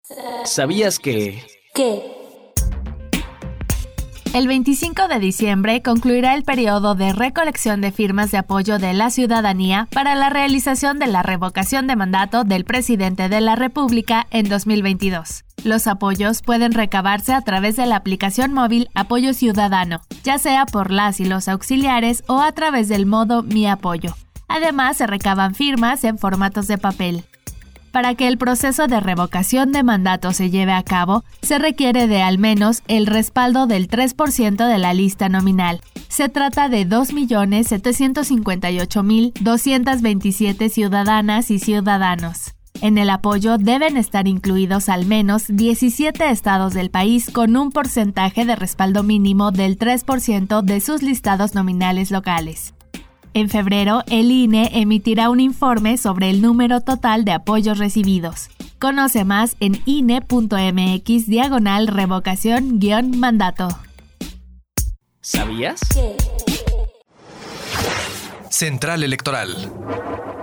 ¿Sabías que...? ¿Qué? El 25 de diciembre concluirá el periodo de recolección de firmas de apoyo de la ciudadanía para la realización de la revocación de mandato del presidente de la República en 2022. Los apoyos pueden recabarse a través de la aplicación móvil Apoyo Ciudadano, ya sea por las y los auxiliares o a través del modo Mi Apoyo. Además, se recaban firmas en formatos de papel. Para que el proceso de revocación de mandato se lleve a cabo, se requiere de al menos el respaldo del 3% de la lista nominal. Se trata de 2.758.227 ciudadanas y ciudadanos. En el apoyo deben estar incluidos al menos 17 estados del país con un porcentaje de respaldo mínimo del 3% de sus listados nominales locales. En febrero, el INE emitirá un informe sobre el número total de apoyos recibidos. Conoce más en ine.mx/revocación-mandato. ¿Sabías? ¿Qué? Central Electoral.